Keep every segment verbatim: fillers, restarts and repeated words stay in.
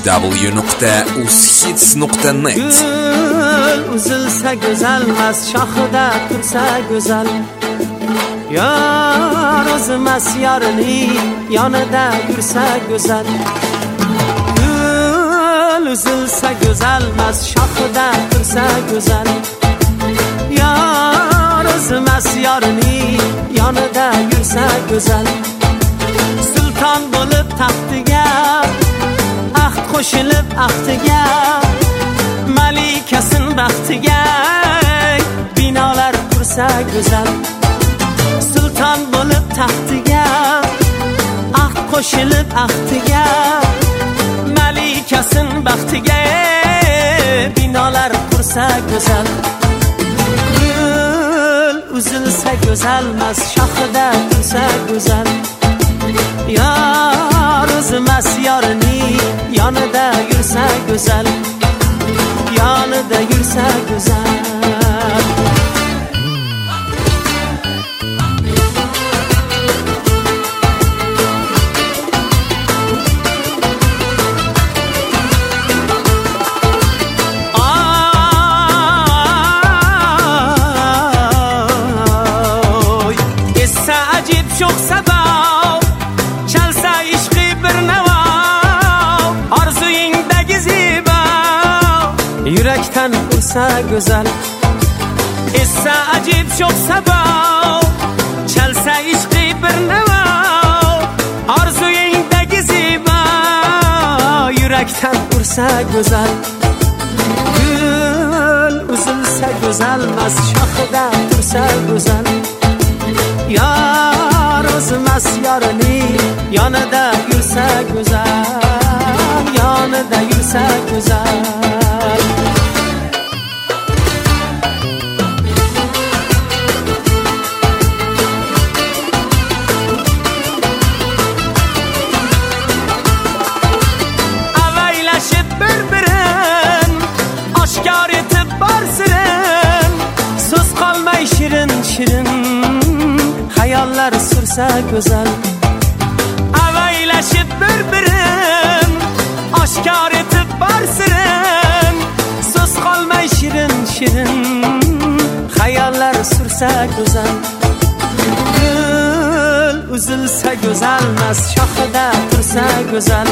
w nuqta ushits nuqta net. Gül uzilsa go'zalmas, shoxida tursa go'zal. Yor o'zimas yorini yonida yursa go'zal. Gül uzilsa go'zalmas, shoxida tursa go'zal. Yor o'zimas yorini yonida yursa go'zal. Sulton bo'lib taxtiga ahd qo'shilib ahdiga, malikasin baxtiga binolar qursa go'zal. Sulton bo'lib taxtiga ahd qo'shilib ahdiga, malikasin baxtiga binolar qursa go'zal. Gül uzilsa go'zalmas, shoxida tursa go'zal. Yor o'zimas yorini yonida yursa go'zal. Yonida yursa go'zal. Oy, essa ajib sho'x sabab, chalsa ishqi bir navo, orzuyingdagi zibo yurakdan ursa go'zal. Essa ajib sho'x sabab, chalsa ishqi bir navo, orzuyingdagi zibo yurakdan ursa go'zal. Gül uzilsa go'zalmas, shoxida tursa go'zal. Yor o'zimas yorini yonida yursa go'zal. Yonida yursa go'zal. Avaylashib bir-birin oshkor etib borsirin, so'z qolmay shirin shirin hayallar sursa go'zal. Avaylashib bir-birin oshkor etib borsirin, so'z qolmay shirin shirin hayallar sursa go'zal. Gül uzilsa go'zalmas, shoxida tursa go'zal.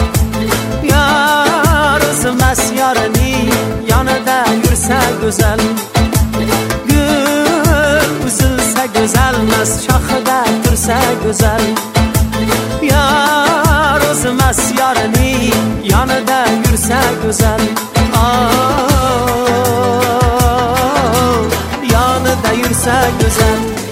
Yor o'zimas yorini yonida yursa go'zal. Gül uzilsa go'zalmas, shoxida tursa go'zal. Yor o'zimas yorini yonida yursa go'zal. Oh, yonida yursa go'zal.